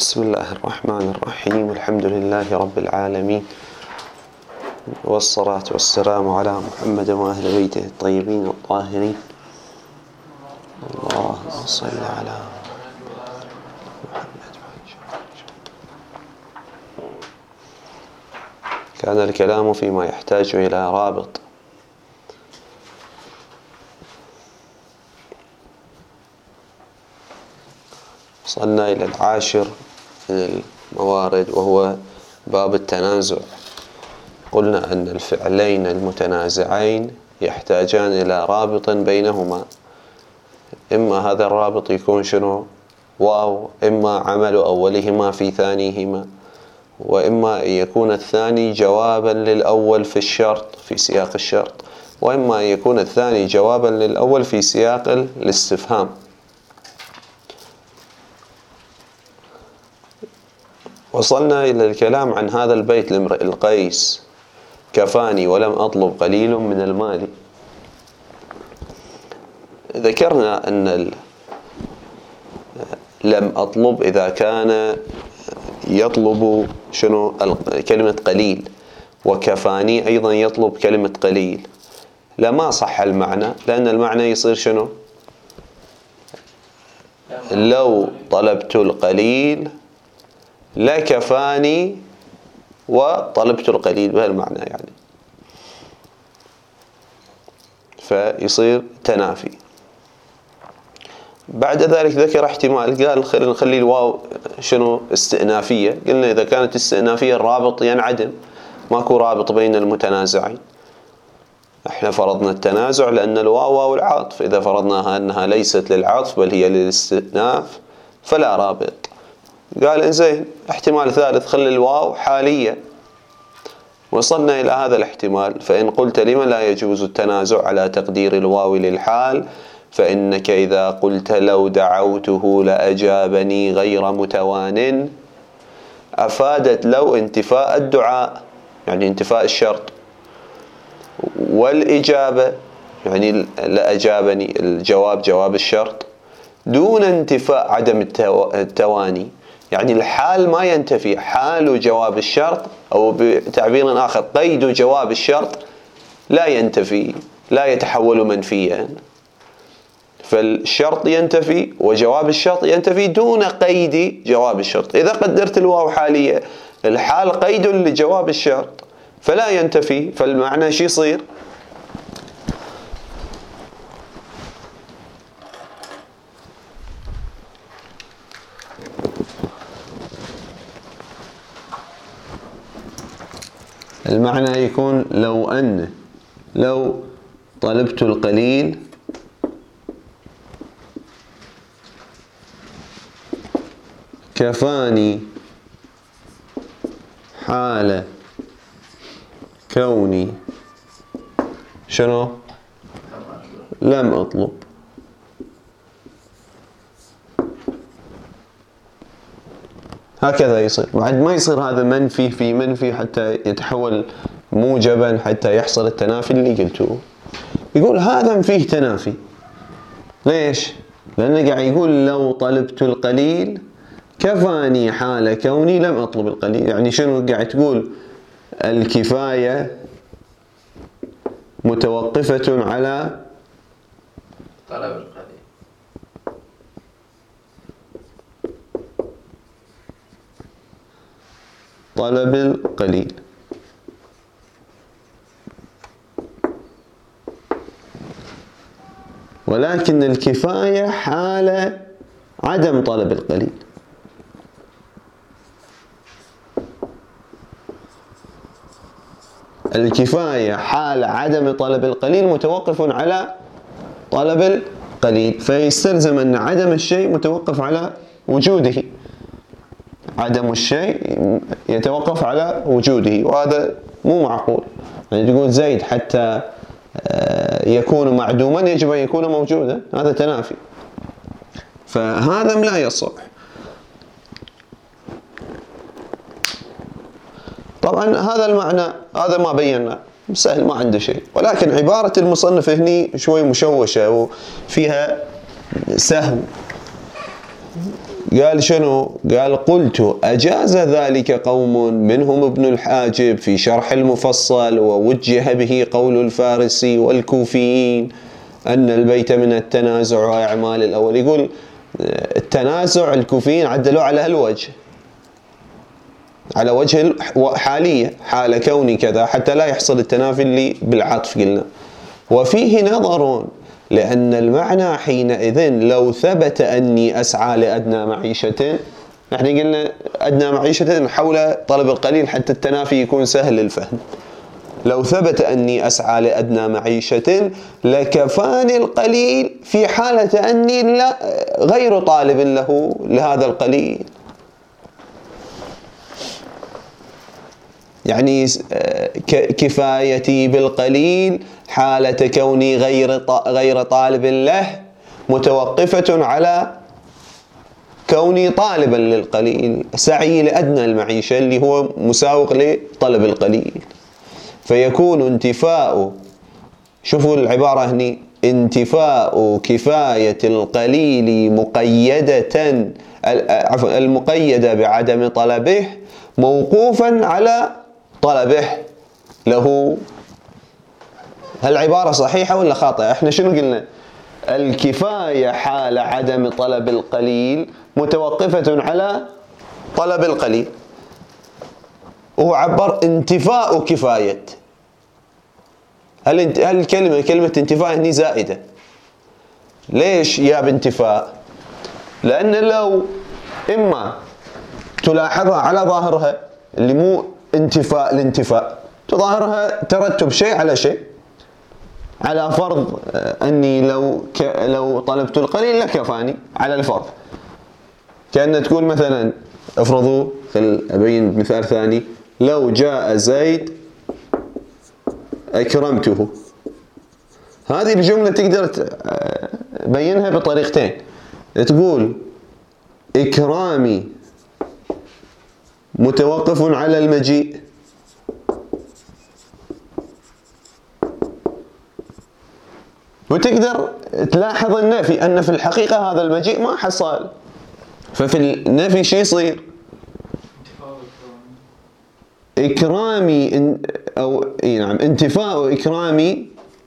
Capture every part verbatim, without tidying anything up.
بسم الله الرحمن الرحيم. الحمد لله رب العالمين، والصلاة والسلام على محمد وأهل بيته الطيبين الطاهرين. اللهم صل على محمد. كان الكلام فيما يحتاج إلى رابط. وصلنا إلى العاشر من الموارد وهو باب التنازع. قلنا أن الفعلين المتنازعين يحتاجان إلى رابط بينهما، إما هذا الرابط يكون شنو؟ واو، إما عمل أولهما في ثانيهما، وإما أن يكون الثاني جوابا للأول في الشرط في سياق الشرط، وإما أن يكون الثاني جوابا للأول في سياق الاستفهام. وصلنا إلى الكلام عن هذا البيت لامرئ القيس: كفاني ولم أطلب قليل من المال. ذكرنا أن لم أطلب إذا كان يطلب شنو كلمة قليل، وكفاني أيضا يطلب كلمة قليل، لما صح المعنى، لأن المعنى يصير شنو؟ لو طلبت القليل لكفاني وطلبت القليل، بهالمعنى يعني، فيصير تنافي. بعد ذلك ذكر احتمال، قال خلينا نخلي الواو شنو؟ استئنافية. قلنا إذا كانت استئنافية الرابط ينعدم، ماكو رابط بين المتنازعين. احنا فرضنا التنازع لأن الواو واو العطف، إذا فرضناها أنها ليست للعطف بل هي للاستئناف فلا رابط. قال إنزين احتمال ثالث، خلي الواو حالية. وصلنا إلى هذا الاحتمال: فإن قلت لما لا يجوز التنازع على تقدير الواو للحال، فإنك إذا قلت لو دعوته لأجابني غير متوان، أفادت لو انتفاء الدعاء يعني انتفاء الشرط، والإجابة يعني لأجابني الجواب جواب الشرط، دون انتفاء عدم التواني، يعني الحال ما ينتفي، حال جواب الشرط، أو بتعبير آخر قيد جواب الشرط لا ينتفي، لا يتحول منفيا. فالشرط ينتفي وجواب الشرط ينتفي دون قيد جواب الشرط. إذا قدرت الواو حالية، الحال قيد لجواب الشرط فلا ينتفي، فالمعنى شو يصير؟ المعنى يكون لو أن لو طلبت القليل كفاني حال كوني شنو؟ لم أطلب. هكذا يصير، بعد ما يصير هذا منفي في منفي حتى يتحول موجبا حتى يحصل التنافي اللي قلته. يقول هذا فيه تنافي. ليش؟ لأنه قاعد يقول لو طلبت القليل كفاني حال كوني لم أطلب القليل. يعني شنو قاعد تقول؟ الكفاية متوقفة على طلب القليل. طلب القليل، ولكن الكفاية حال عدم طلب القليل. الكفاية حال عدم طلب القليل متوقف على طلب القليل، فيستلزم أن عدم الشيء متوقف على وجوده. عدم الشيء يتوقف على وجوده، وهذا مو معقول. يعني تقول زيد حتى يكون معدوما يجب أن يكون موجودا، هذا تنافي، فهذا لا يصح. طبعا هذا المعنى هذا ما بينا سهل، ما عنده شيء، ولكن عبارة المصنف هني شوي مشوشة وفيها سهو. قال شنو؟ قال قلت أجاز ذلك قوم منهم ابن الحاجب في شرح المفصل، ووجه به قول الفارسي والكوفيين أن البيت من التنازع وأعمال الأول. يقول التنازع الكوفيين عدلوا على هالوجه، على وجه حالية، حال كوني كذا، حتى لا يحصل التنافي اللي بالعطف قلنا. وفيه نظر، لأن المعنى حينئذ لو ثبت أني أسعى لأدنى معيشة، نحن قلنا أدنى معيشة حول طلب القليل حتى التنافي يكون سهل الفهم. لو ثبت أني أسعى لأدنى معيشة لكفاني القليل في حالة أني لا غير طالب له لهذا القليل. يعني كفايتي بالقليل حالة كوني غير غير طالب له متوقفة على كوني طالبا للقليل، سعي لأدنى المعيشة اللي هو مساوق لطلب القليل. فيكون انتفاء، شوفوا العبارة هني، انتفاء كفاية القليل مقيدة، عفوا المقيدة بعدم طلبه موقوفا على طلبه له. هالعبارة صحيحة ولا خاطئة؟ احنا شنو قلنا؟ الكفاية حال عدم طلب القليل متوقفة على طلب القليل، وهو عبر انتفاء كفاية. هل هل الكلمة كلمة انتفاء هني زائدة؟ ليش يا بانتفاء؟ لأن لو إما تلاحظها على ظاهرها اللي مو انتفاء الانتفاء، تظاهرها ترتب شيء على شيء، على فرض أني لو ك لو طلبت القليل لكفاني على الفرض. كأن تقول مثلا، افرضوا، خل أبين مثال ثاني، لو جاء زيد أكرمته. هذه الجملة تقدر تبينها بطريقتين، تقول إكرامي متوقف على المجيء، وتقدر تلاحظ النفي أن في الحقيقة هذا المجيء ما حصل. ففي النفي شو يصير؟ إكرامي أو إيه نعم انتفاء إكرامي،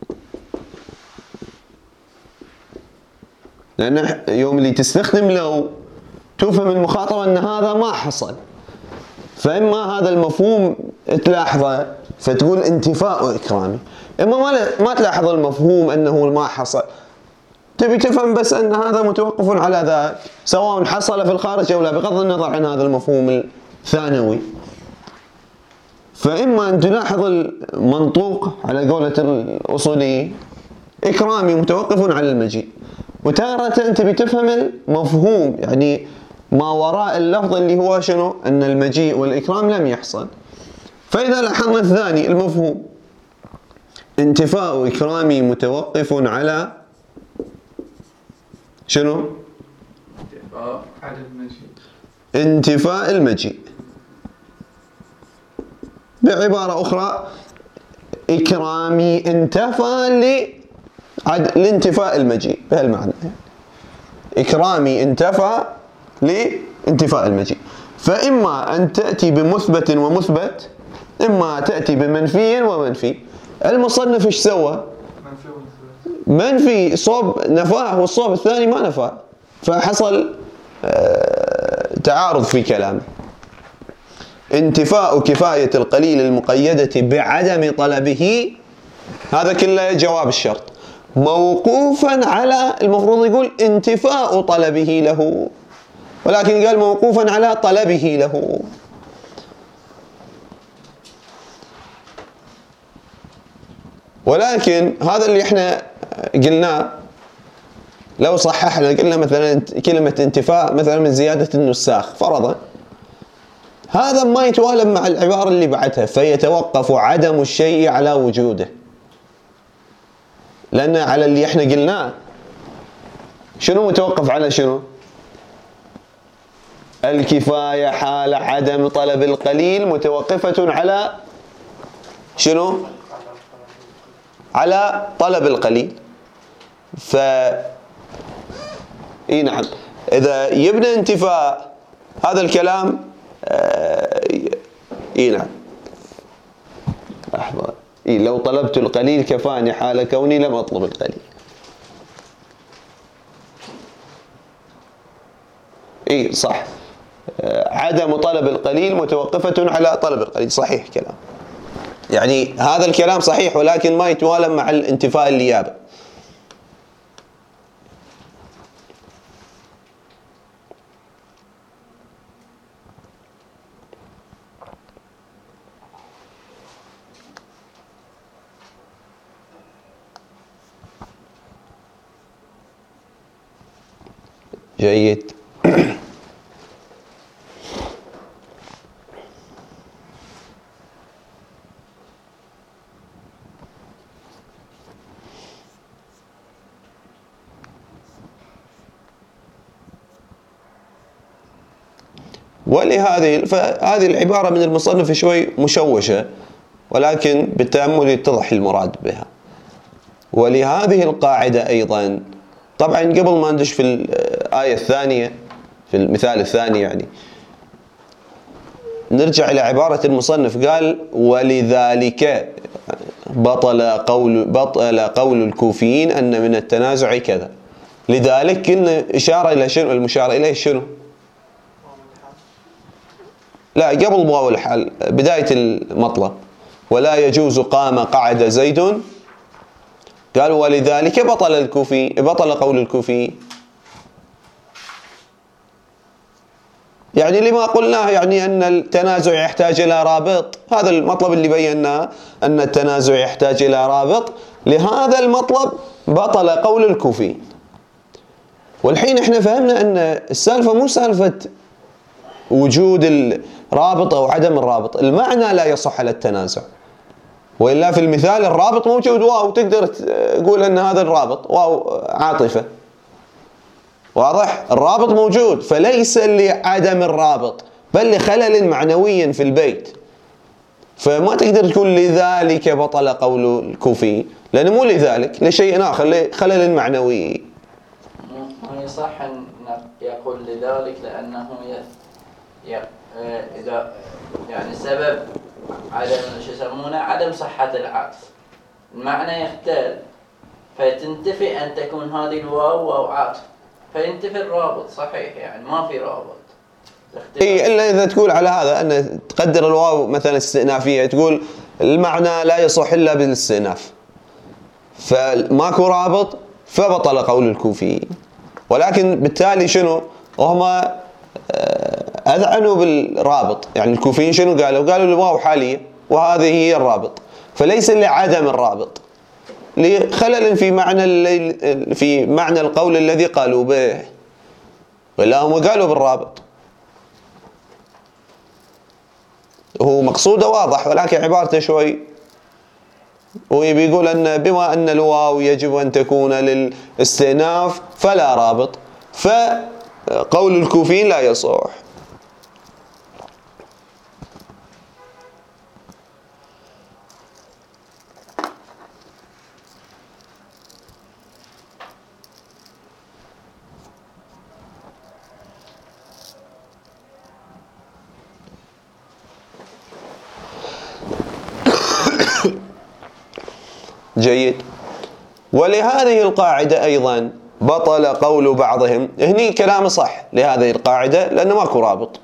لأن يوم اللي تستخدم لو تفهم المخاطبة أن هذا ما حصل، فإما هذا المفهوم تلاحظه فتقول انتفاء إكرامي، إما ما ما تلاحظ المفهوم أنه ما حصل، تبي تفهم بس أن هذا متوقف على ذاك سواء حصل في الخارج أو لا، بغض النظر عن هذا المفهوم الثانوي. فإما أن تلاحظ المنطوق على قولة الأصولي إكرامي متوقف على المجيء، وتارة تبي تفهم المفهوم يعني ما وراء اللفظ اللي هو شنو؟ أن المجيء والإكرام لم يحصل. فإذا لاحظنا الثاني المفهوم، انتفاء إكرامي متوقف على شنو؟ انتفاء على المجيء، انتفاء المجيء. بعبارة أخرى إكرامي انتفى لانتفاء المجيء، بهالمعنى إكرامي انتفى لانتفاء المجيء. فإما أن تأتي بمثبت ومثبت، إما تأتي بمنفي ومنفي. المصنف إيش سوى؟ منفي صوب نفاه والصوب الثاني ما نفاه، فحصل تعارض في كلامه. انتفاء كفاية القليل المقيدة بعدم طلبه، هذا كله جواب الشرط، موقوفا على، المفروض يقول انتفاء طلبه له، ولكن قال موقوفا على طلبه له. ولكن هذا اللي احنا قلناه لو صححنا، قلنا مثلا كلمة انتفاء مثلا من زيادة النساخ فرضا، هذا ما يتوالم مع العبارة اللي بعدها، فيتوقف عدم الشيء على وجوده. لأن على اللي احنا قلناه شنو متوقف على شنو؟ الكفاية حال عدم طلب القليل متوقفة على شنو؟ على طلب القليل. ف اي نعم، إذا يبنى انتفاء هذا الكلام اي نعم لحظة إيه لو طلبت القليل كفاني حال كوني لم أطلب القليل. اي صح، عدم طلب القليل متوقفة على طلب القليل، صحيح كلام. يعني هذا الكلام صحيح ولكن ما يتوالم مع الانتفاء النيابة. جيد. ولهذه فهذه العبارة من المصنف شوي مشوشة، ولكن بالتأمل يتضح المراد بها. ولهذه القاعدة أيضا، طبعا قبل ما ندش في الآية الثانية في المثال الثاني يعني نرجع إلى عبارة المصنف، قال ولذلك بطل قول بطل قول الكوفيين أن من التنازع كذا. لذلك كنا إشارة إلى شنو؟ المشار إليه شنو؟ لا قبل واو الحال بداية المطلب، ولا يجوز قام قعد زيد، قال ولذلك بطل الكوفي بطل قول الكوفي. يعني لما قلناه يعني أن التنازع يحتاج إلى رابط، هذا المطلب اللي بيناه أن التنازع يحتاج إلى رابط، لهذا المطلب بطل قول الكوفي. والحين احنا فهمنا أن السالفة مو سالفة وجود الرابط أو عدم الرابط، المعنى لا يصح على التنازع، وإلا في المثال الرابط موجود واو، تقدر تقول أن هذا الرابط واو عاطفة، واضح؟ الرابط موجود، فليس لعدم الرابط بل لخلل معنوي في البيت. فما تقدر تقول لذلك بطل قول الكوفي، لأنه مو لذلك، لشيء آخر، لخلل معنوي. ما يصح أن يقول لذلك لأنه ي... إذا يعني سبب عدم شو يسمونه عدم صحة العطف، المعنى يختل، فتنتفي أن تكون هذه الواو واو عطف، فينتفي الرابط. صحيح يعني ما في رابط. اي الا اذا تقول على هذا ان تقدر الواو مثلا استئنافيه، تقول المعنى لا يصح الا بالاستئناف، فماكو رابط فبطل قول الكوفي. ولكن بالتالي شنو هم اذعنوا بالرابط، يعني الكوفيين شنو قالوا؟ قالوا الواو حاليه وهذه هي الرابط، فليس لعدم الرابط، لخلل في معنى في معنى القول الذي قالوا به، ولا هم قالوا بالرابط. هو مقصوده واضح ولكن عبارته شوي، ويبي يقول ان بما ان الواو يجب ان تكون للاستئناف فلا رابط، فقول الكوفيين لا يصح. جيد. ولهذه القاعدة أيضا بطل قول بعضهم، هني كلام صح لهذه القاعدة لأنه ماكو رابط،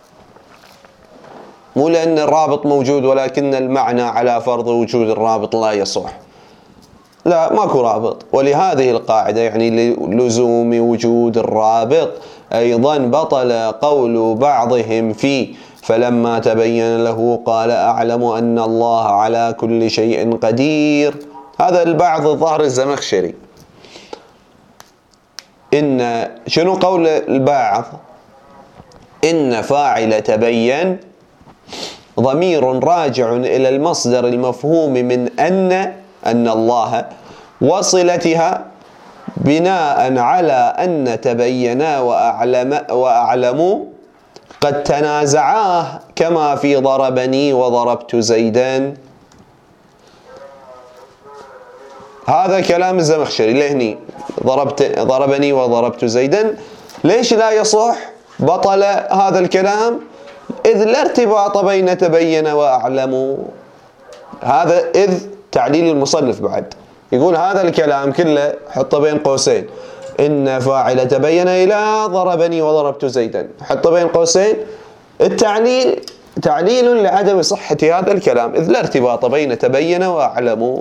مو لأن الرابط موجود ولكن المعنى على فرض وجود الرابط لا يصح، لا ماكو رابط. ولهذه القاعدة يعني لزوم وجود الرابط أيضا بطل قول بعضهم فيه، فلما تبين له قال أعلم أن الله على كل شيء قدير. هذا البعض الظاهر الزمخشري. إن شنو قول البعض؟ إن فاعل تبين ضمير راجع إلى المصدر المفهوم من أن أن الله وصلتها بناء على أن تبينا وأعلم وأعلموا قد تنازعاه كما في ضربني وضربت زيدا. هذا كلام الزمخشري لهني ضربت ضربني وضربت زيدا، ليش لا يصح؟ بطل هذا الكلام إذ لا ارتباط بين تبين وأعلم. هذا إذ تعليل المصنف بعد يقول هذا الكلام كله حطه بين قوسين، إن فاعل تبين إلى ضربني وضربت زيدا، حطه بين قوسين. التعليل تعليل لعدم صحة هذا الكلام، إذ لا ارتباط بين تبين وأعلم.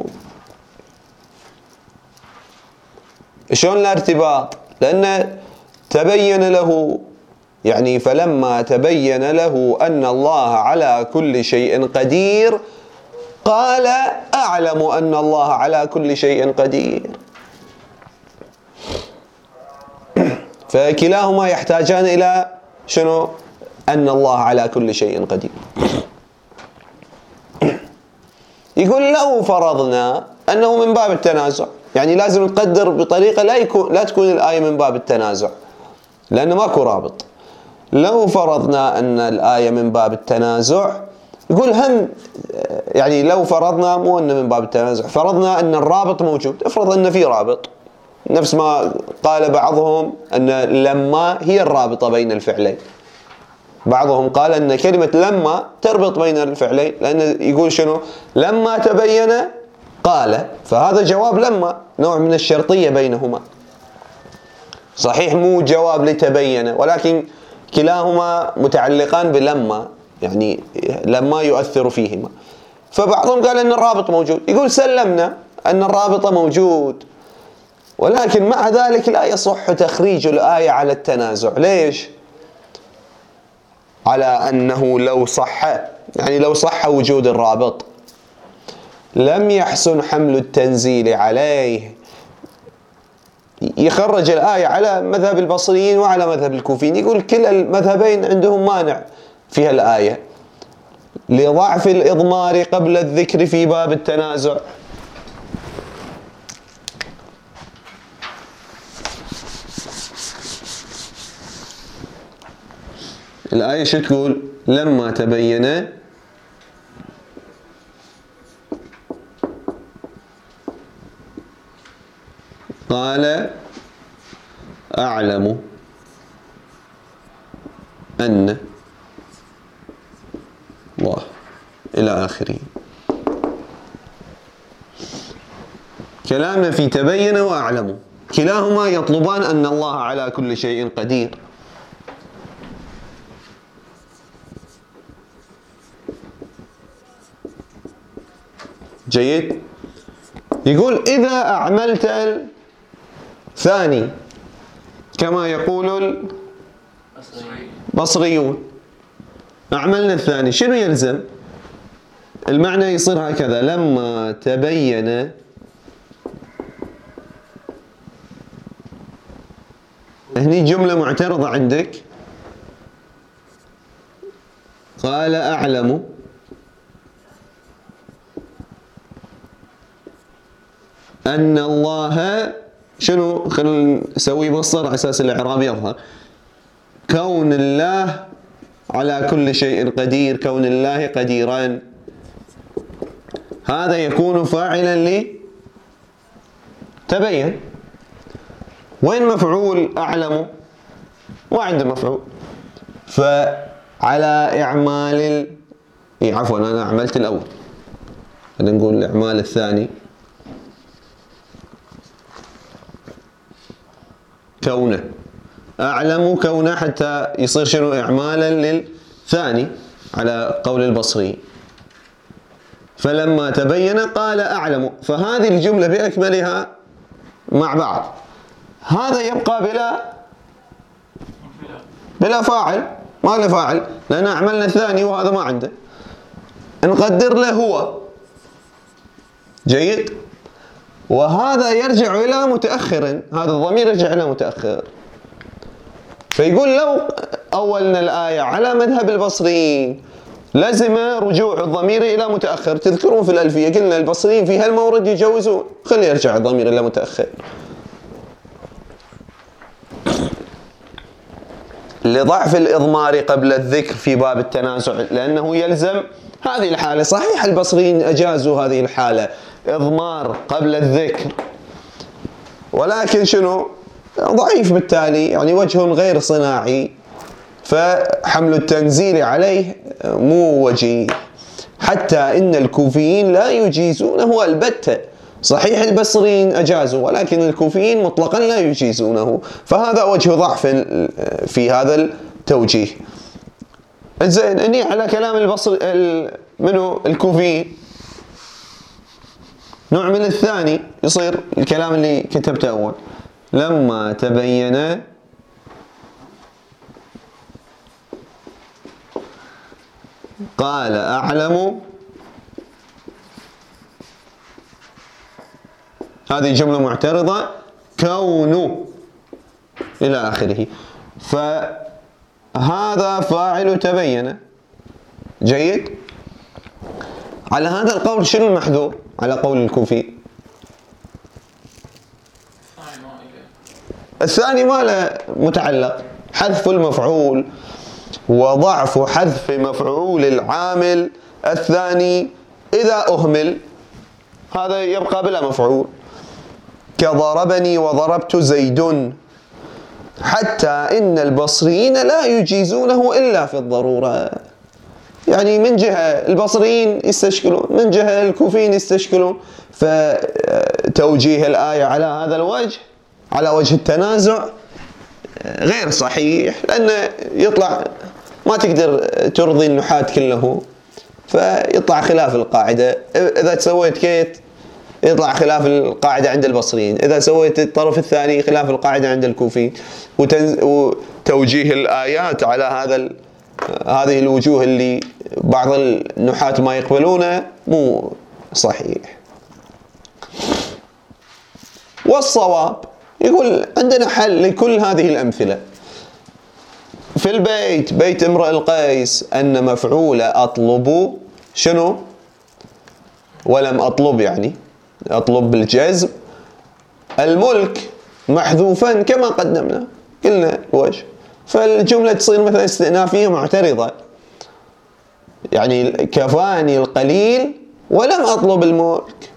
شلون لا ارتباط؟ لأن تبين له يعني فلما تبين له أن الله على كل شيء قدير قال أعلم أن الله على كل شيء قدير. فكلاهما يحتاجان إلى شنو؟ أن الله على كل شيء قدير. يقول لو فرضنا أنه من باب التنازع، يعني لازم نقدر بطريقة لا يكون لا تكون الآية من باب التنازع لأنه ماكو رابط. لو فرضنا أن الآية من باب التنازع، يقول هم يعني لو فرضنا مو أن من باب التنازع، فرضنا أن الرابط موجود. افرض أن في رابط، نفس ما قال بعضهم أن لما هي الرابطة بين الفعلين. بعضهم قال أن كلمة لما تربط بين الفعلين، لأن يقول شنو؟ لما تبين قال، فهذا جواب لما، نوع من الشرطية بينهما. صحيح مو جواب لتبين، ولكن كلاهما متعلقان بلما، يعني لما يؤثر فيهما. فبعضهم قال أن الرابط موجود، يقول سلمنا أن الرابط موجود، ولكن مع ذلك لا يصح تخريج الآية على التنازع. ليش؟ على أنه لو صح، يعني لو صح وجود الرابط لم يحسن حمل التنزيل عليه. يخرج الآية على مذهب البصريين وعلى مذهب الكوفيين، يقول كلا المذهبين عندهم مانع فيها الآية لضعف الإضمار قبل الذكر في باب التنازع. الآية شو تقول؟ لما تبين قال أعلم أن الله إلى آخره. كلامنا في تبين وأعلم، كلاهما يطلبان أن الله على كل شيء قدير. جيد. يقول إذا أعملت الثاني كما يقول البصريون، أعملنا الثاني، شنو يلزم؟ المعنى يصير هكذا: لما تبين هني جملة معترضة عندك، قال أعلم أن الله شنو؟ خلينا نسوي مصدر على أساس الإعراب يظهر. كون الله على كل شيء قدير، كون الله قديرا، هذا يكون فاعلا لي تبين. وين مفعول أعلم؟ ما عنده مفعول، فعلى إعمال ال... إيه عفوا أنا عملت الأول، خلينا نقول الإعمال الثاني كونه، أعلم كونه حتى يصير شنو؟ إعمالا للثاني على قول البصري. فلما تبين قال أعلم، فهذه الجملة بأكملها مع بعض هذا يبقى بلا بلا فاعل، ما له فاعل لأن أعملنا الثاني وهذا ما عنده، نقدر له هو. جيد. وهذا يرجع إلى متأخر، هذا الضمير يرجع إلى متأخر. فيقول لو أولنا الآية على مذهب البصريين لازم رجوع الضمير إلى متأخر. تذكرون في الألفية قلنا البصريين في هالمورد يجوزون، خلي يرجع الضمير إلى متأخر لضعف الإضمار قبل الذكر في باب التنازع، لأنه يلزم هذه الحالة. صحيح البصريين أجازوا هذه الحالة، إضمار قبل الذكر، ولكن شنو؟ ضعيف، بالتالي يعني وجه غير صناعي، فحمل التنزيل عليه مو وجيه. حتى إن الكوفيين لا يجيزونه البتة. صحيح البصريين أجازوا، ولكن الكوفيين مطلقا لا يجيزونه، فهذا وجه ضعف في هذا التوجيه. زين، اني على كلام البصري منو الكوفيين، نوع من الثاني يصير الكلام اللي كتبته أول: لما تبين قال أعلم. هذه جملة معترضة، كون إلى آخره، فهذا فاعل تبين. جيد. على هذا القول شنو المحذور على قول الكوفي؟ الثاني ما له متعلق، حذف المفعول، وضعف حذف مفعول العامل الثاني إذا أهمل، هذا يبقى بلا مفعول، كضربني وضربت زيد. حتى إن البصريين لا يجيزونه إلا في الضرورة. يعني من جهة البصريين يستشكلون، من جهة الكوفيين يستشكلون، فتوجيه الآية على هذا الوجه، على وجه التنازع، غير صحيح، لأنه يطلع ما تقدر ترضي النحاة كله، فيطلع خلاف القاعدة. إذا سويت كيت يطلع خلاف القاعدة عند البصريين، إذا سويت الطرف الثاني خلاف القاعدة عند الكوفيين. وتوجيه الآيات على هذا هذه الوجوه اللي بعض النحاة ما يقبلونه مو صحيح. والصواب يقول عندنا حل لكل هذه الأمثلة. في البيت، بيت امرئ القيس، أن مفعول أطلب شنو؟ ولم أطلب، يعني أطلب بالجزم، الملك محذوفا كما قدمنا، قلنا وجه. فالجملة تصير مثلا استئنافية معترضة، يعني كفاني القليل ولم أطلب الملك.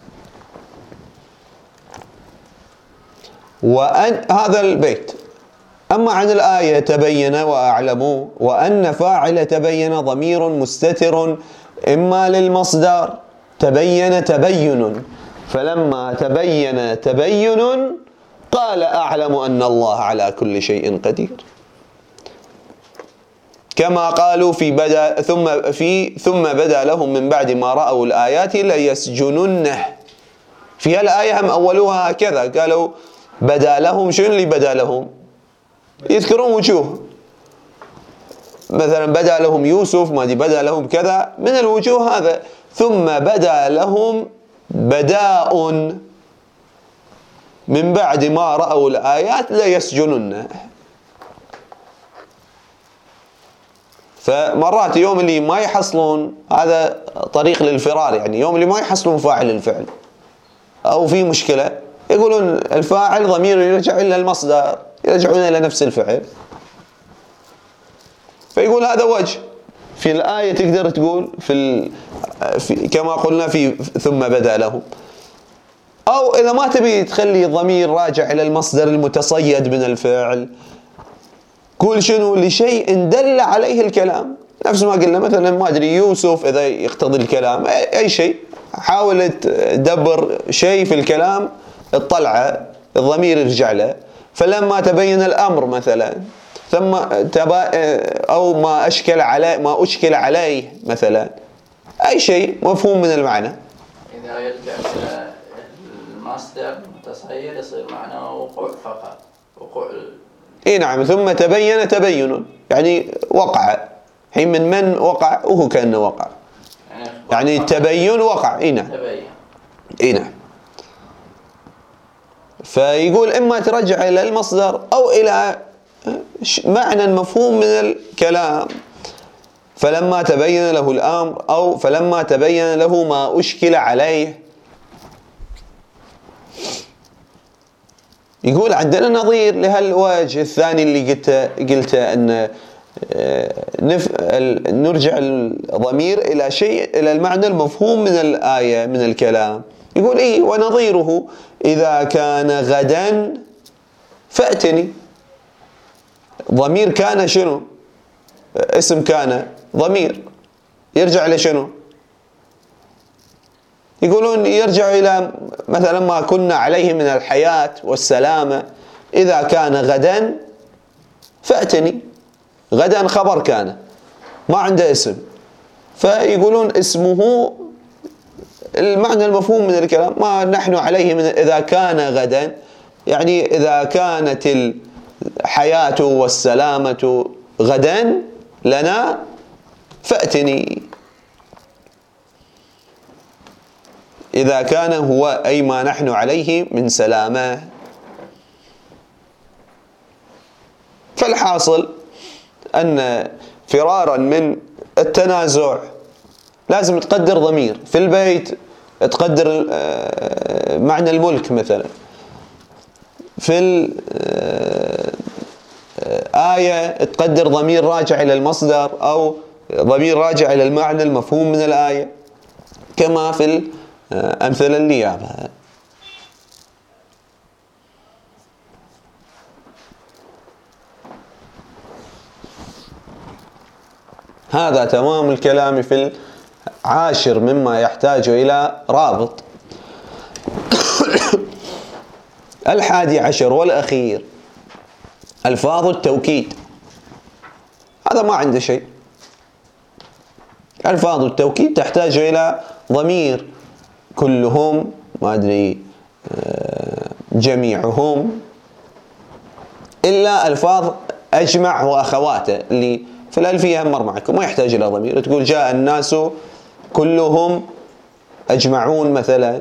وأن هذا البيت. أما عن الآية تبين وأعلموا، وأن فاعل تبين ضمير مستتر إما للمصدر تبين تبين، فلما تبين تبين قال أعلم أن الله على كل شيء قدير، كما قالوا في بدا ثم في ثم بدا لهم من بعد ما رأوا الآيات ليسجننه. في الآية هم أولوها هكذا، قالوا بدا لهم. شنو اللي بدا لهم؟ يذكرون وجوه، مثلا بدا لهم يوسف، ما دي بدا لهم كذا من الوجوه هذا. ثم بدا لهم بداء من بعد ما رأوا الآيات ليسجننه. فمرات يوم اللي ما يحصلون، هذا طريق للفرار، يعني يوم اللي ما يحصلون فاعل الفعل أو في مشكلة، يقولون الفاعل ضمير يرجع إلى المصدر، يرجعون إلى نفس الفعل. فيقول هذا وجه في الآية. تقدر تقول في, ال... في كما قلنا في ثم بدا لهم. أو إذا ما تبي تخلي الضمير راجع إلى المصدر المتصيد من الفعل، قول شنو؟ لشيء دل عليه الكلام، نفس ما قلنا مثلا ما أدري يوسف إذا يقتضي الكلام أي شيء، حاول تدبر شيء في الكلام اطلعه، الضمير يرجع له. فلما تبين الأمر مثلا، ثم تبا أو ما أشكل عليه ما أشكل عليه مثلا، أي شيء مفهوم من المعنى. إذا يرجع إلى المصدر متصير يصير معناه وقوع فقط، وقوع. إيه نعم. ثم تبين تبين يعني وقع، حين من من وقع وهو كأنه وقع، يعني, يعني التبين وقع. إيه نعم. تبين. إيه نعم. فيقول إما ترجع إلى المصدر أو إلى معنى مفهوم من الكلام. فلما تبين له الأمر، أو فلما تبين له ما أشكل عليه. يقول عندنا نظير لهالوجه الثاني اللي قلته قلته أن نف... نرجع الضمير إلى شيء، إلى المعنى المفهوم من الآية من الكلام. يقول إيه ونظيره إذا كان غدا فأتني. ضمير كان شنو؟ اسم كان ضمير يرجع لشنو؟ يقولون يرجع إلى مثلا ما كنا عليه من الحياة والسلامة. إذا كان غدا فأتني، غدا خبر كان ما عنده اسم، فيقولون اسمه المعنى المفهوم من الكلام ما نحن عليه من إذا كان غدا، يعني إذا كانت الحياة والسلامة غدا لنا فأتني. إذا كان هو أي ما نحن عليه من سلامة. فالحاصل أن فرارا من التنازع لازم تقدر ضمير. في البيت تقدر معنى الملك مثلا، في الآية تقدر ضمير راجع إلى المصدر أو ضمير راجع إلى المعنى المفهوم من الآية، كما في الأمثلة اللي جابها. هذا تمام الكلام في العاشر مما يحتاج إلى رابط. الحادي عشر والأخير ألفاظ التوكيد. هذا ما عنده شيء. ألفاظ التوكيد تحتاج إلى ضمير كلهم، ما أدري جميعهم، إلا ألفاظ أجمع وأخواته اللي في الألفية مر معكم ما يحتاج إلى ضمير. تقول جاء الناس كلهم أجمعون مثلا،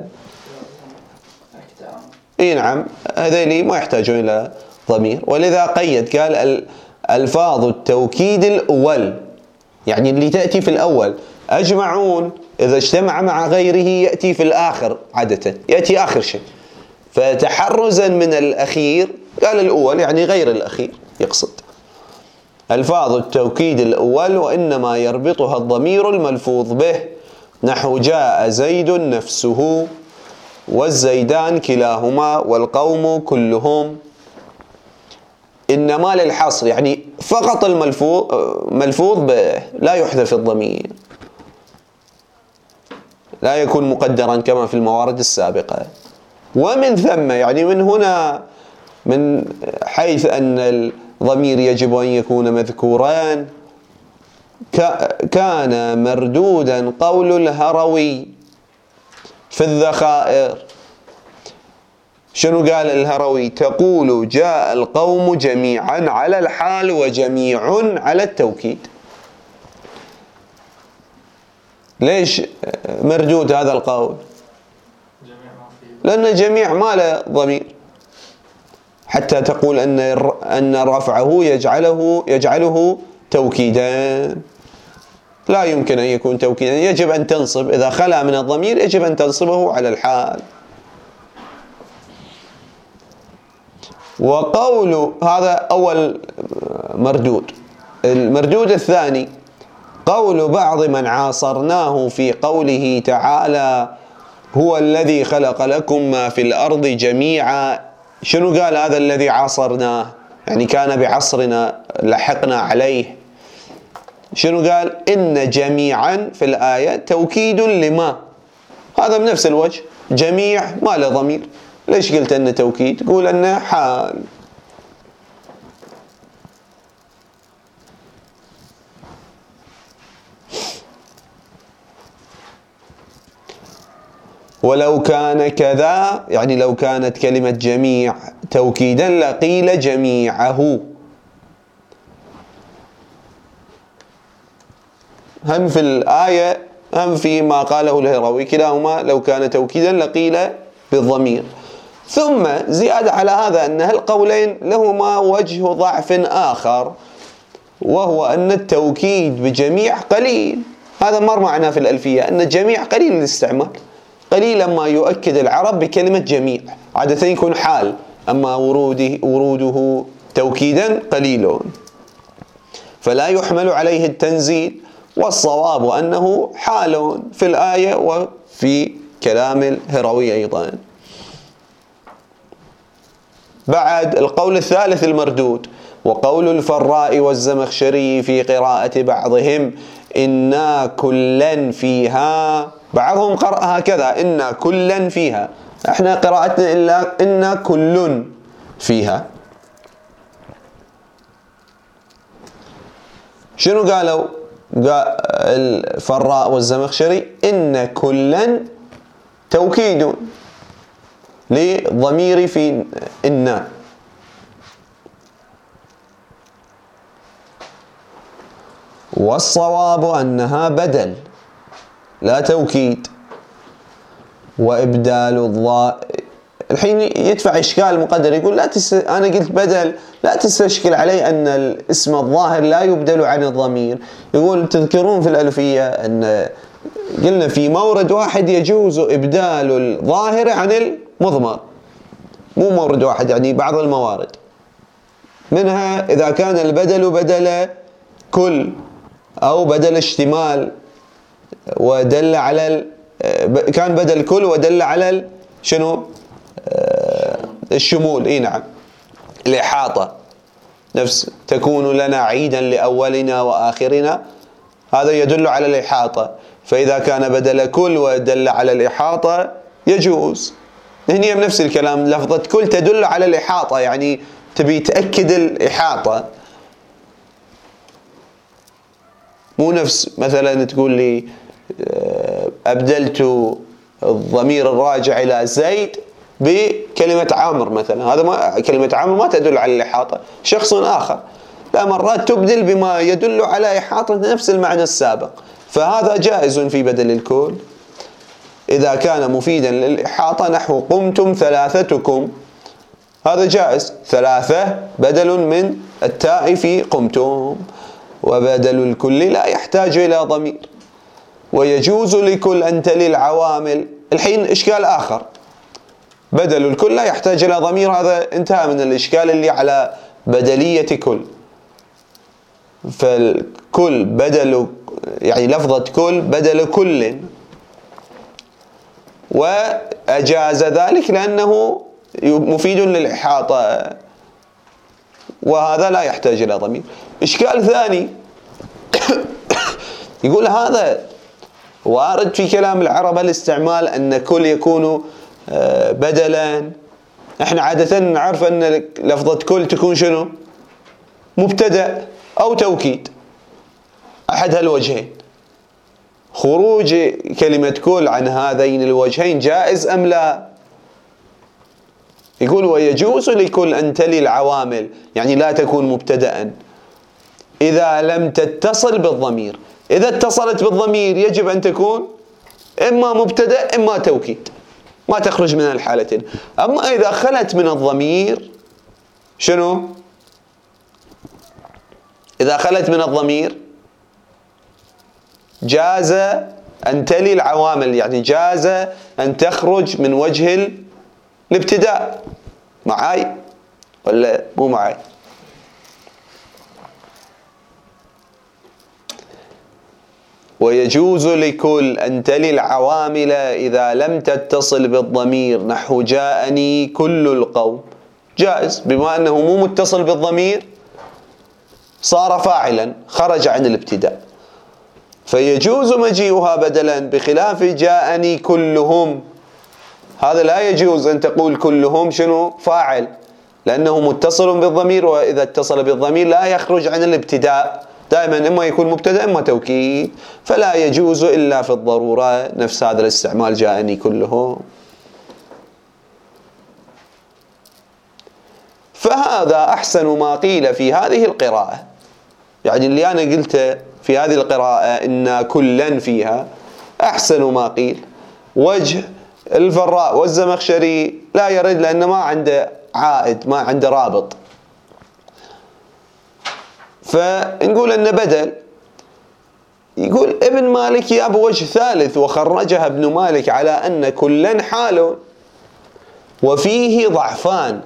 اي نعم، هذيلي ما يحتاجون إلى ضمير. ولذا قيد قال ألفاظ التوكيد الأول، يعني اللي تأتي في الأول. أجمعون إذا اجتمع مع غيره يأتي في الآخر، عادة يأتي آخر شيء. فتحرزا من الأخير قال الأول، يعني غير الأخير يقصد. ألفاظ التوكيد الأول وإنما يربطها الضمير الملفوظ به، نحو جاء زيد نفسه والزيدان كلاهما والقوم كلهم. إنما للحصر، يعني فقط الملفوظ ملفوظ به، لا يحذف الضمير، لا يكون مقدرا كما في الموارد السابقة. ومن ثم، يعني من هنا، من حيث أن الضمير يجب أن يكون مذكوران، كان مردودا قول الهروي في الذخائر. شنو قال الهروي؟ تقول جاء القوم جميعا على الحال وجميع على التوكيد. ليش مردود هذا القول؟ لأن جميع ما له ضمير، حتى تقول أن أن رفعه يجعله يجعله توكيدا. لا يمكن أن يكون توكيدا، يجب أن تنصب إذا خلا من الضمير، يجب أن تنصبه على الحال. وقول هذا أول مردود. المردود الثاني قول بعض من عاصرناه في قوله تعالى هو الذي خلق لكم ما في الأرض جميعا. شنو قال هذا الذي عاصرناه؟ يعني كان بعصرنا، لحقنا عليه. شنو قال؟ إن جميعا في الآية توكيد لما، هذا بنفس الوجه. جميع ما له ضمير، ليش قلت أنه توكيد؟ قول أنه حال. ولو كان كذا، يعني لو كانت كلمة جميع توكيدا لقيل جميعه. هم في الآية هم في ما قاله الهروي، كلاهما لو كان توكيدا لقيل بالضمير. ثم زيادة على هذا أن هالقولين لهما وجه ضعف آخر، وهو أن التوكيد بجميع قليل. هذا مر معنا في الألفية أن الجميع قليل الاستعمال، قليلا ما يؤكد العرب بكلمة جميع، عادة يكون حال، أما وروده, وروده توكيدا قليل، فلا يحمل عليه التنزيل. والصواب أنه حال في الآية وفي كلام الهروي أيضا. بعد القول الثالث المردود، وقول الفراء والزمخشري في قراءة بعضهم إنا كلا فيها، بعضهم قرأ هكذا إنا كلا فيها، احنا قراءتنا إلا إنا كل فيها. شنو قالوا؟ قال الفراء والزمخشري إن كلا توكيد لضمير في إنا، والصواب أنها بدل لا توكيد، وإبدال الضاء. الحين يدفع إشكال المقدر، يقول لا تس... أنا قلت بدل، لا تستشكل علي أن الاسم الظاهر لا يبدل عن الضمير. يقول تذكرون في الألفية أن قلنا في مورد واحد يجوز إبدال الظاهر عن المضمر، مو مورد واحد، يعني بعض الموارد، منها إذا كان البدل بدل كل أو بدل اشتمال ودل على ال... كان بدل كل ودل على ال... شنو؟ الشمول. اي نعم، الإحاطة، نفس تكون لنا عيدا لأولنا وآخرنا، هذا يدل على الإحاطة. فإذا كان بدل كل ودل على الإحاطة يجوز. هنا بنفس الكلام، لفظة كل تدل على الإحاطة، يعني تبي تأكد الإحاطة، مو نفس مثلا تقول لي أبدلت الضمير الراجع إلى زيد بكلمة عامر مثلا، هذا ما كلمة عامر ما تدل على الإحاطة، شخص آخر. لا، مرات تبدل بما يدل على إحاطة نفس المعنى السابق، فهذا جائز في بدل الكل إذا كان مفيدا للإحاطة، نحو قمتم ثلاثتكم، هذا جائز، ثلاثة بدل من التاء في قمتم. وبدل الكل لا يحتاج إلى ضمير، ويجوز لكل أن تلي العوامل. الحين إشكال آخر، بدل الكل لا يحتاج إلى ضمير، هذا انتهى من الإشكال اللي على بدلية كل. فالكل بدل، يعني لفظة كل بدل كل، وأجاز ذلك لأنه مفيد للإحاطة، وهذا لا يحتاج إلى ضمير. إشكال ثاني يقول هذا وارد في كلام العرب الاستعمال أن كل يكون بدلا. احنا عادة نعرف أن لفظة كل تكون شنو؟ مبتدأ أو توكيد، أحد هالوجهين. خروج كلمة كل عن هذين الوجهين جائز أم لا؟ يقول ويجوز لكل أن تلي العوامل، يعني لا تكون مبتدأ إذا لم تتصل بالضمير. إذا اتصلت بالضمير يجب أن تكون إما مبتدأ إما توكيد، ما تخرج من الحالتين. أما إذا خلت من الضمير شنو؟ إذا خلت من الضمير جاز أن تلي العوامل، يعني جاز أن تخرج من وجه الابتداء. معاي ولا مو معاي؟ ويجوز لكل أن تلي العوامل إذا لم تتصل بالضمير، نحو جاءني كل القوم، جائز بما أنه مو متصل بالضمير صار فاعلا، خرج عن الابتداء، فيجوز مجيئها بدلا، بخلاف جاءني كلهم، هذا لا يجوز أن تقول كلهم شنو؟ فاعل، لأنه متصل بالضمير، وإذا اتصل بالضمير لا يخرج عن الابتداء، دائما إما يكون مبتدأ إما توكيد، فلا يجوز إلا في الضرورة. نفس هذا الاستعمال جاءني كلهم. فهذا أحسن ما قيل في هذه القراءة، يعني اللي أنا قلته في هذه القراءة إن كلا فيها أحسن ما قيل. وجه الفراء والزمخشري لا يرد، لأنه ما عنده عائد، ما عنده رابط، فنقول أنه بدل. يقول ابن مالك يا بوجه ثالث، وخرجها ابن مالك على أن كلا حال وفيه ضعفان،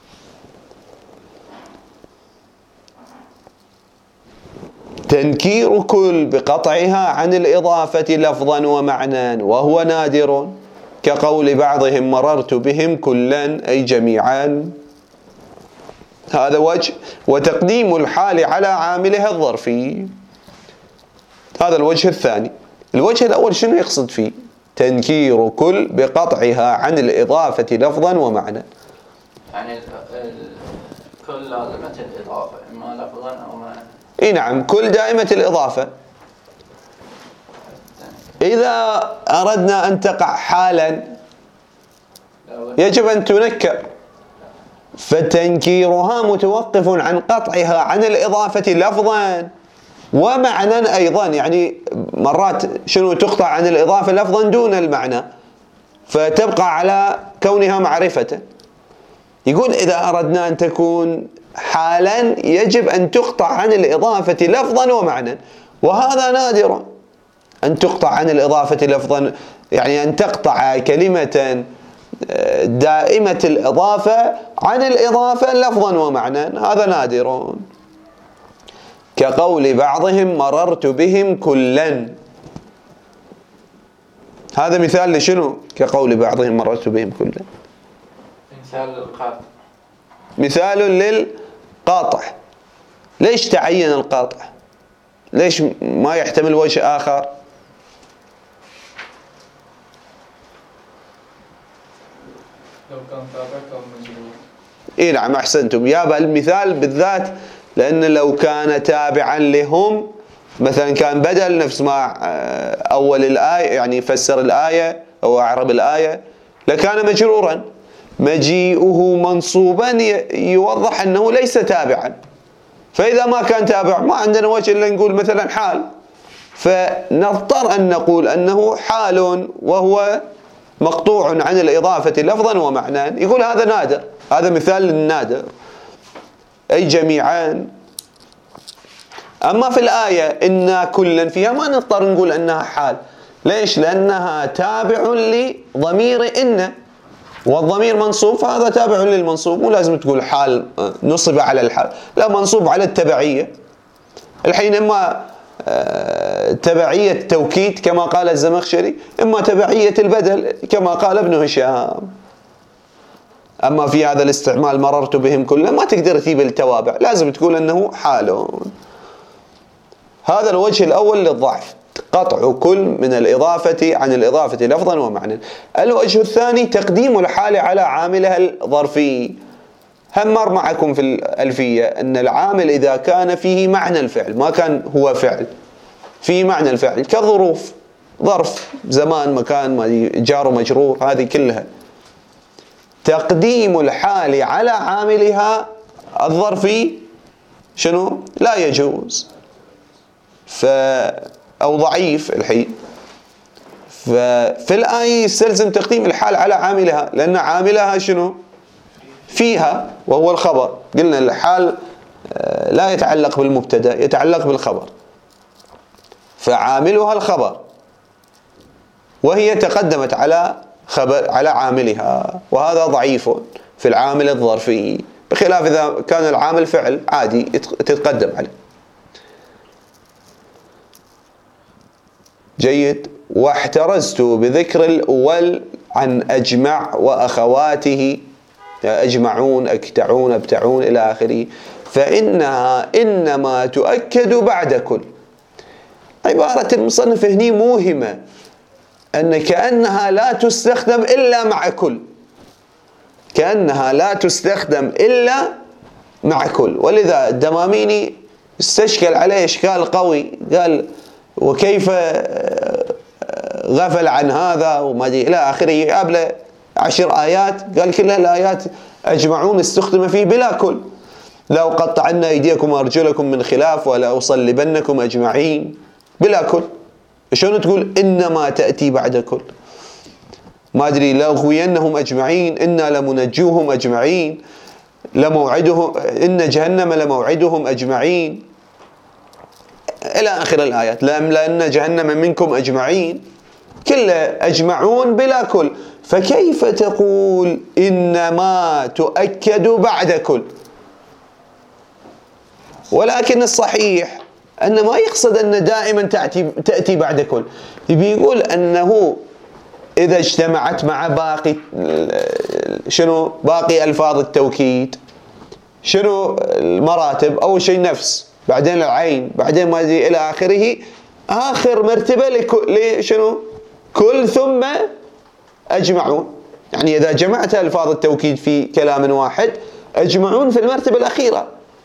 تنكير كل بقطعها عن الإضافة لفظا ومعنى، وهو نادر، كقول بعضهم مررت بهم كلا أي جميعا، هذا وجه. وتقديم الحال على عاملها الظرفي، هذا الوجه الثاني. الوجه الأول شنو يقصد فيه؟ تنكير كل بقطعها عن الإضافة لفظا ومعنى. يعني كل لازمة الإضافة إما لفظا أو معنى. إي نعم، كل دائمة الإضافة. إذا أردنا أن تقع حالا يجب أن تنكر، فتنكيرها متوقف عن قطعها عن الإضافة لفظا ومعنى أيضا. يعني مرات شنو تقطع عن الإضافة لفظا دون المعنى، فتبقى على كونها معرفة. يقول إذا أردنا أن تكون حالا يجب أن تقطع عن الإضافة لفظا ومعنى، وهذا نادر أن تقطع عن الإضافة لفظا، يعني أن تقطع كلمة دائمة الإضافة عن الإضافة لفظا ومعنى، هذا نادر. كقول بعضهم مررت بهم كلا، هذا مثال لشنو؟ كقول بعضهم مررت بهم كلا، مثال للقطع. مثال للقاطع. ليش تعين القاطع؟ ليش ما يحتمل وجه آخر؟ لو كان تابع كان مجرور. اي نعم احسنتم. يا المثال بالذات لان لو كان تابعا لهم مثلا كان بدل نفس ما اول الايه، يعني فسر الايه او اعرب الايه، لكان مجرورا. مجيئه منصوبا يوضح انه ليس تابعا، فاذا ما كان تابع ما عندنا وجه الا نقول مثلا حال، فنضطر ان نقول انه حال وهو مقطوع عن الإضافة لفظا ومعنى. يقول هذا نادر، هذا مثال للنادر، أي جميعان. أما في الآية إنا كلا فيها ما نضطر نقول أنها حال. ليش؟ لأنها تابع لضمير إن، والضمير منصوب، فهذا تابع للمنصوب. مو لازم تقول حال نصب على الحال، لا، منصوب على التبعية. الحين إما تبعية توكيد كما قال الزمخشري، إما تبعية البدل كما قال ابن هشام. أما في هذا الاستعمال مررت بهم كلهم ما تقدر تجيب التوابع، لازم تقول أنه حال. هذا الوجه الأول للضعف، قطع كل من الإضافة عن الإضافة لفظا ومعنى. الوجه الثاني تقديم الحال على عاملها الظرفي. هم مر معكم في الألفية أن العامل إذا كان فيه معنى الفعل، ما كان هو فعل، فيه معنى الفعل، كظروف، ظرف، زمان، مكان، جار ومجرور، هذه كلها تقديم الحال على عاملها الظرفي شنو؟ لا يجوز، ف أو ضعيف. الحين ففي الآية يستلزم تقديم الحال على عاملها، لأن عاملها شنو؟ فيها، وهو الخبر. قلنا الحال لا يتعلق بالمبتدأ، يتعلق بالخبر، فعاملها الخبر، وهي تقدمت على خبر على عاملها، وهذا ضعيف في العامل الظرفي، بخلاف إذا كان العامل فعل عادي تتقدم عليه. جيد. واحترزت بذكر الأول عن أجمع وأخواته، أجمعون، أكتعون، أبتعون إلى آخره، فإنها إنما تؤكد بعد كل. عبارة المصنف هني موهمة، أن كأنها لا تستخدم إلا مع كل، كأنها لا تستخدم إلا مع كل. ولذا الدماميني استشكل عليه إشكال قوي، قال وكيف غفل عن هذا وما إلى آخره. قبل عشر آيات قال كل الآيات أجمعون استخدم فيه بلا كل. لا أقطعن أيديكم وأرجلكم من خلاف ولا أصلبنكم أجمعين، بلا كل. شلون تقول إنما تأتي بعد كل؟ ما أدري، لأغوينهم أجمعين، إنا لمنجوهم أجمعين، لموعدهم إن جهنم لموعدهم أجمعين إلى آخر الآيات، لأن جهنم منكم أجمعين، كل أجمعون بلا كل. فكيف تقول إنما تؤكد بعد كل؟ ولكن الصحيح أن ما يقصد أن دائما تأتي, تأتي بعد كل، بيقول أنه إذا اجتمعت مع باقي شنو باقي ألفاظ التوكيد شنو المراتب؟ أول شيء نفس، بعدين العين، بعدين ما أدري إلى آخره. آخر مرتبة لكل شنو؟ كل ثم أجمعون. يعني إذا جمعت ألفاظ التوكيد في كلام واحد أجمعون في المرتبة الأخيرة.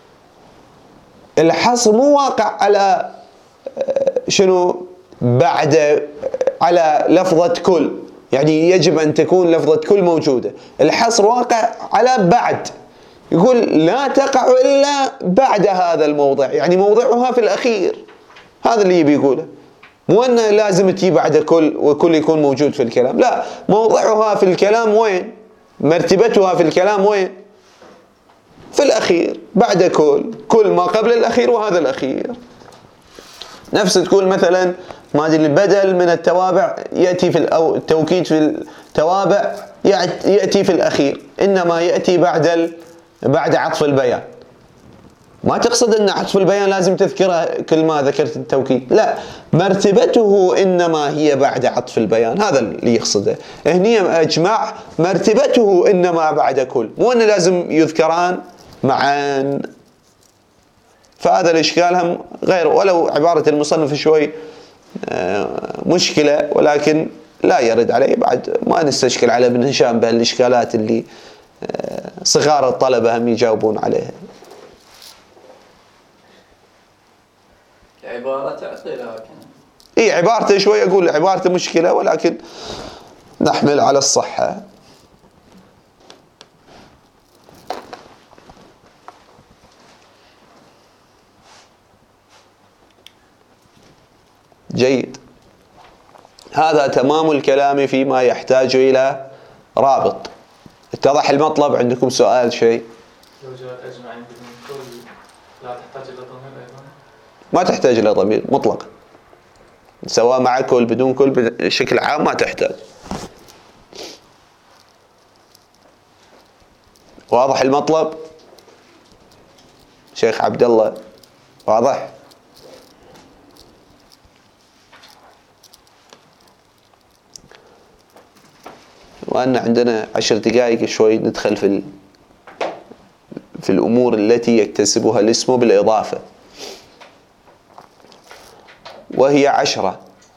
الحصر مو واقع على شنو بعد على لفظة كل، يعني يجب أن تكون لفظة كل موجودة. الحصر واقع على بعد، يقول لا تقع إلا بعد هذا الموضع، يعني موضعها في الأخير. هذا اللي يبي يقوله، مو أنه لازم تجي بعد كل وكل يكون موجود في الكلام، لا، موضعها في الكلام وين؟ مرتبتها في الكلام وين؟ في الأخير، بعد كل، كل ما قبل الأخير وهذا الأخير. نفس تقول مثلا ما أدري البدل من التوابع يأتي في أو التوكيد في التوابع يأتي في الأخير، إنما يأتي بعد بعد عطف البيان. ما تقصد أن عطف البيان لازم تذكره كل ما ذكرت التوكيد، لا، مرتبته إنما هي بعد عطف البيان، هذا اللي يقصده. هني أجمع مرتبته إنما بعد كل، مو أنه لازم يذكران معا. فهذا الإشكال هم غير، ولو عبارة المصنف شوي مشكلة، ولكن لا يرد عليه. بعد ما نستشكل على ابن هشام بهالإشكالات اللي صغار الطلبة هم يجاوبون عليها. عبارة تعطي، لكن اي عبارته شوي اقول عبارته مشكلة، ولكن نحمل على الصحة. جيد. هذا تمام الكلام فيما يحتاج إلى رابط. اتضح المطلب؟ عندكم سؤال شيء؟ لو جاءت أجمعين بدون كل لا تحتاج إلى ضمير أيضا؟ ما تحتاج إلى ضمير مطلقا، سواء مع كل بدون كل بشكل عام ما تحتاج. واضح المطلب؟ شيخ عبد الله واضح؟ وأن عندنا عشر دقائق شوي ندخل في ال... في الأمور التي يكتسبها الاسم بالإضافة، وهي عشرة.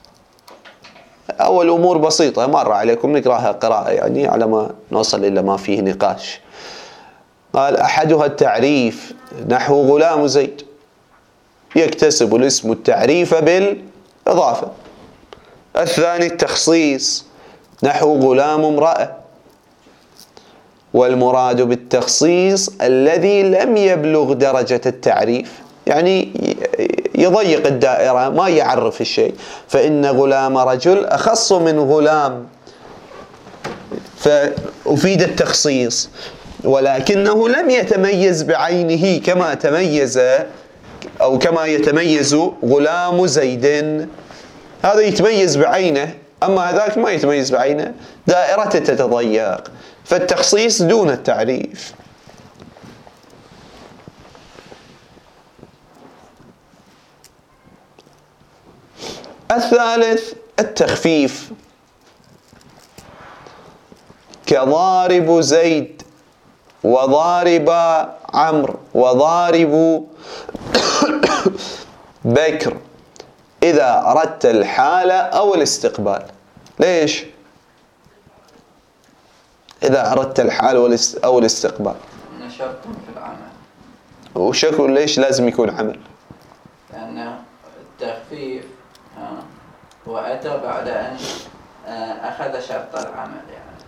أول أمور بسيطة مر عليكم، نقراها قراءة يعني على ما نوصل إلى ما فيه نقاش. قال أحدها التعريف، نحو غلام زيد، يكتسب الاسم التعريف بالإضافة. الثاني التخصيص، نحو غلام امرأة، والمراد بالتخصيص الذي لم يبلغ درجة التعريف، يعني يضيق الدائرة ما يعرف الشيء. فإن غلام رجل أخص من غلام، فأفيد التخصيص، ولكنه لم يتميز بعينه كما تميز أو كما يتميز غلام زيد. هذا يتميز بعينه، أما هذاك ما يتميز بعينه، دائرته تتضيق، فالتخصيص دون التعريف. الثالث التخفيف، كضارب زيد وضارب عمرو وضارب بكر، إذا أردت الحال أو الاستقبال. ليش؟ إذا أردت الحال أو الاستقبال شرط في العمل. وشكو ليش لازم يكون عمل؟ لأن التخفيف وأتى بعد أن أخذ شرط العمل.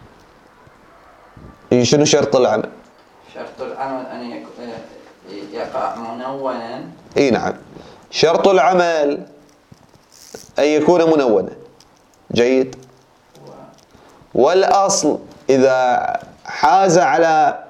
يعني شنو شرط العمل؟ شرط العمل أن يقع منونا. اي نعم، شرط العمل أن يكون منونا. جيد. والأصل إذا حاز على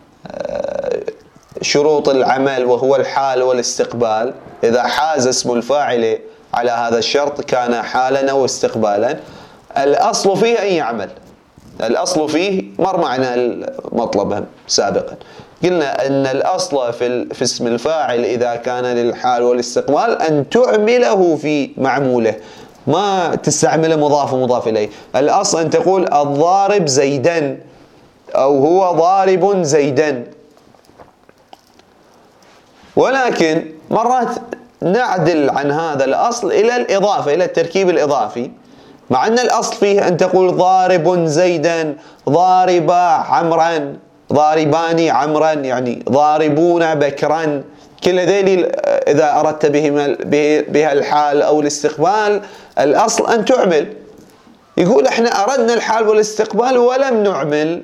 شروط العمل وهو الحال والاستقبال، إذا حاز اسم الفاعل على هذا الشرط كان حالا أو استقبالا. الأصل فيه أن يعمل، الأصل فيه مر معنا المطلب سابقا، قلنا أن الأصل في, في اسم الفاعل إذا كان للحال والاستقبال أن تعمله في معموله، ما تستعمله مضاف ومضاف إليه. الأصل أن تقول الضارب زيدا، أو هو ضارب زيدا، ولكن مرات نعدل عن هذا الأصل إلى الإضافة، إلى التركيب الإضافي، مع أن الأصل فيه أن تقول ضارب زيدا، ضارب عمرا، ضاربان عمرا، يعني ضاربون بكرا. كل ذيل إذا أردت بهما بها الحال أو الاستقبال الأصل أن تعمل. يقول احنا أردنا الحال والاستقبال ولم نعمل.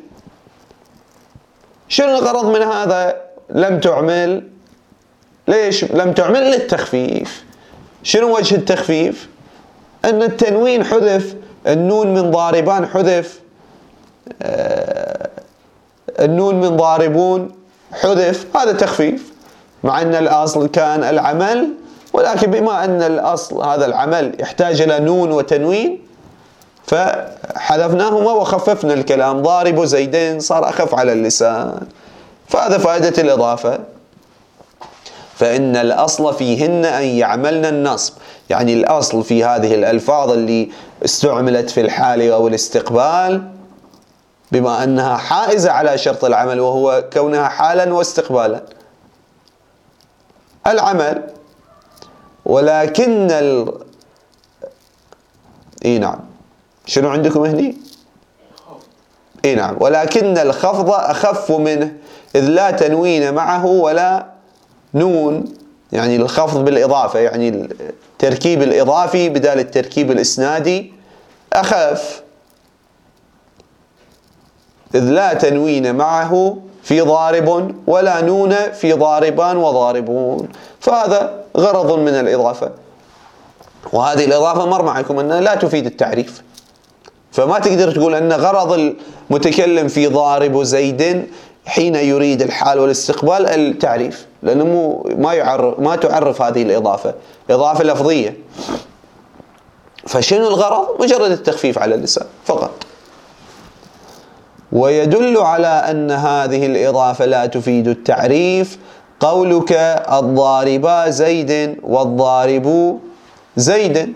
شنو الغرض من هذا؟ لم تعمل. ليش لم تعمل؟ للتخفيف. شنو وجه التخفيف؟ أن التنوين حذف، النون من ضاربان حذف، آه النون من ضاربون حذف، هذا تخفيف، مع أن الأصل كان العمل، ولكن بما أن الأصل هذا العمل يحتاج إلى نون وتنوين فحذفناهما وخففنا الكلام. ضارب زيدين صار أخف على اللسان، فهذا فائدة الإضافة. فإن الأصل فيهن أن يعملن النصب، يعني الأصل في هذه الألفاظ اللي استعملت في الحال أو الاستقبال بما أنها حائزة على شرط العمل وهو كونها حالا واستقبالا العمل، ولكن ال... إيه نعم، شنو عندكم هني؟ إيه نعم، ولكن الخفض أخف منه إذ لا تنوين معه ولا نون، يعني الخفض بالإضافة، يعني التركيب الإضافي بدال التركيب الإسنادي أخف، إذ لا تنوين معه في ضارب ولا نون في ضاربان وضاربون، فهذا غرض من الإضافة. وهذه الإضافة مر معكم أنها لا تفيد التعريف، فما تقدر تقول أن غرض المتكلم في ضارب زيد حين يريد الحال والاستقبال التعريف، لأنه ما يعرف ما تعرف هذه الإضافة، إضافة لفظية. فشنو الغرض؟ مجرد التخفيف على اللسان فقط. ويدل على أن هذه الإضافة لا تفيد التعريف قولك الضاربا زيد والضارب زيد.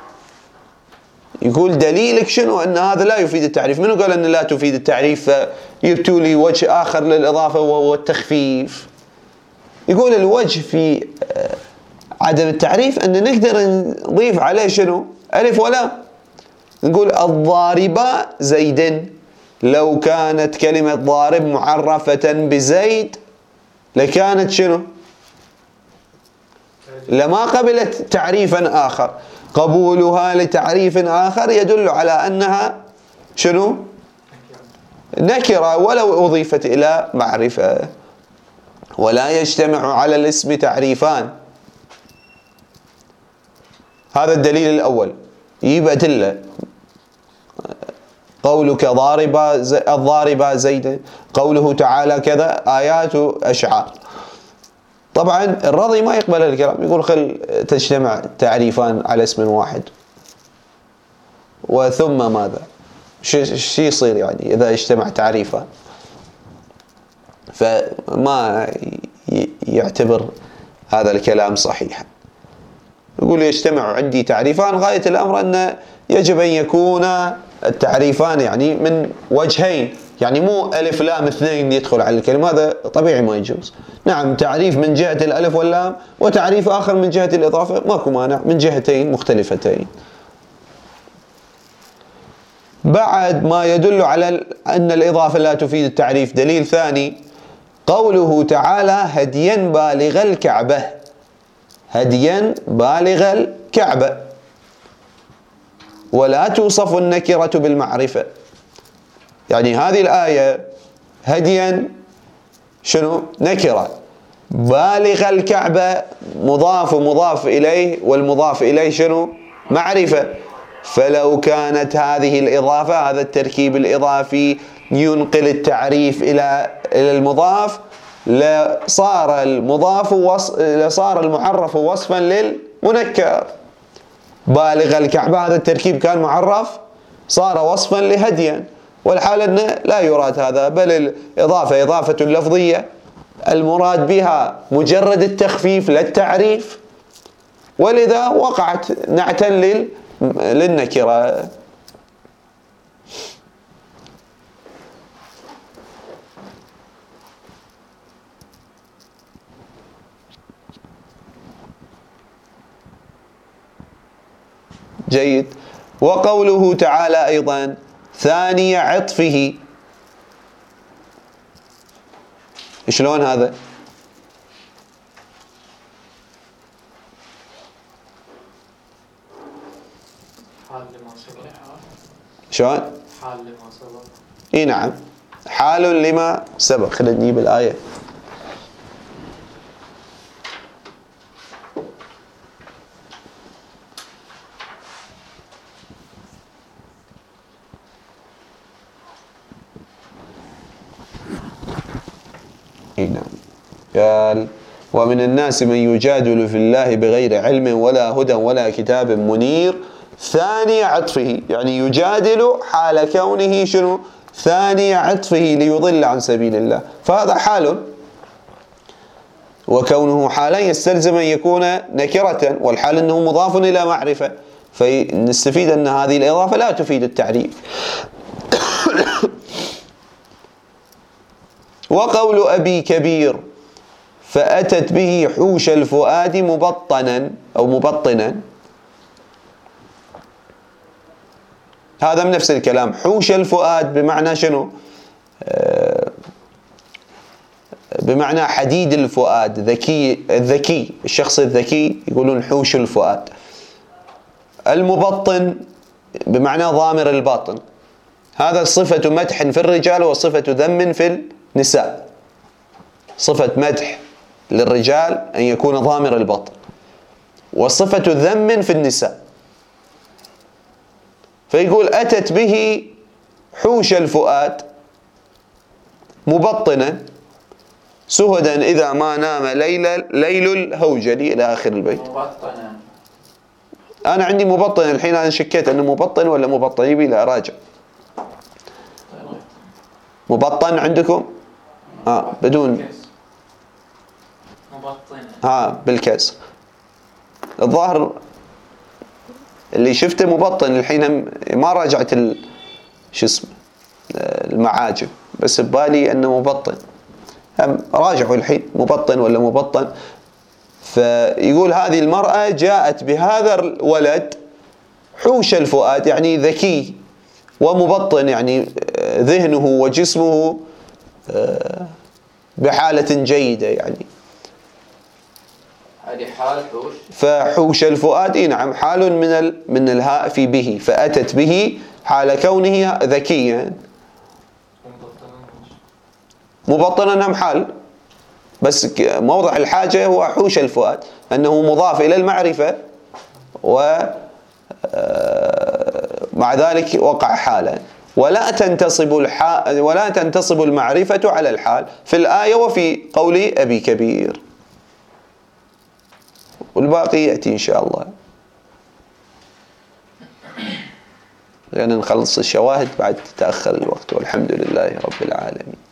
يقول دليلك شنو أن هذا لا يفيد التعريف؟ منو قال أن لا تفيد التعريف؟ فيبتوا لي وجه آخر للإضافة وهو التخفيف. يقول الوجه في عدم التعريف أن نقدر نضيف عليه شنو؟ ألف ولا. نقول الضاربا زيد، لو كانت كلمة ضارب معرفة بزيد لكانت شنو؟ لما قبلت تعريفا آخر. قبولها لتعريف آخر يدل على أنها شنو؟ نكرة ولو أضيفت إلى معرفة. ولا يجتمع على الاسم تعريفان. هذا الدليل الأول. يجيب أدلة. قولك ضارب الضارب زيد، قوله تعالى كذا، آيات أشعار. طبعا الرضي ما يقبل الكلام، يقول خل تجتمع تعريفان على اسم واحد، وثم ماذا؟ شو يصير يعني إذا اجتمع تعريفان؟ فما يعتبر هذا الكلام صحيحا. يقول يجتمع عندي تعريفان، غاية الأمر أن يجب أن يكون التعريفان يعني من وجهين، يعني مو ألف لام اثنين يدخل على الكلمة، هذا طبيعي ما يجوز. نعم تعريف من جهة الألف واللام وتعريف آخر من جهة الإضافة، ماكو مانع، من جهتين مختلفتين. بعد ما يدل على أن الإضافة لا تفيد التعريف، دليل ثاني قوله تعالى هديا بالغ الكعبة. هديا بالغ الكعبة، ولا توصف النكرة بالمعرفة. يعني هذه الآية هديا شنو؟ نكرة. بالغ الكعبة مضاف مضاف إليه، والمضاف إليه شنو؟ معرفة. فلو كانت هذه الإضافة، هذا التركيب الإضافي ينقل التعريف إلى إلى المضاف، لصار المضاف وص... لصار المعرف وصفا للمنكر. بالغ الكعبة هذا التركيب كان معرف، صار وصفا لهديا، والحال أنه لا يراد هذا، بل الإضافة إضافة لفظية المراد بها مجرد التخفيف للتعريف، ولذا وقعت نعتا لل... للنكرة. جيد. وقوله تعالى أيضا ثاني عطفه، شلون هذا؟ حال لما سبق. شلون؟ حال لما سبق. اي نعم، حال لما سبق. خلينا نجيب الآية. اي نعم. قال ومن الناس من يجادل في الله بغير علم ولا هدى ولا كتاب منير ثاني عطفه، يعني يجادل حال كونه شنو؟ ثاني عطفه ليضل عن سبيل الله، فهذا حال، وكونه حالا يستلزم أن يكون نكرة، والحال أنه مضاف إلى معرفة، فنستفيد أن هذه الإضافة لا تفيد التعريف. وقول أبي كبير فأتت به حوش الفؤاد مبطنا أو مبطنا، هذا من نفس الكلام. حوش الفؤاد بمعنى شنو؟ آه بمعنى حديد الفؤاد، ذكي، الذكي، الشخص الذكي يقولون حوش الفؤاد. المبطن بمعنى ضامر الباطن، هذا صفة مدح في الرجال وصفة ذم في النساء. صفة مدح للرجال أن يكون ضامر الباطن، وصفة ذم في النساء. فيقول أتت به حوش الفؤاد مبطنا سهدا إذا ما نام ليل ليل الهوجل إلى آخر البيت. مبطنا. أنا عندي مبطن الحين، أنا شكيت أنه مبطن ولا مبطن، يبي لا راجع. مبطن عندكم؟ آه بدون مبطنة. ها بالكسر. الظاهر اللي شفته مبطن الحين، ما راجعت ال... شو اسمه المعاجم، بس ببالي انه مبطن. هم راجعوا الحين مبطن ولا مبطن. فيقول هذه المرأة جاءت بهذا الولد حوش الفؤاد، يعني ذكي، ومبطن يعني ذهنه وجسمه بحالة جيدة يعني. هذه حال حوش. فحوش الفؤاد اي نعم حال من ال... من الهاء في به، فأتت به حال كونه ذكيا. مبطنا هم حال، بس موضع الحاجة هو حوش الفؤاد، أنه مضاف إلى المعرفة ومع ذلك وقع حالا. ولا تنتصب الح... ولا تنتصب المعرفة على الحال في الآية وفي قول أبي كبير، والباقي يأتي إن شاء الله. لأن نخلص الشواهد بعد تأخر الوقت، والحمد لله رب العالمين.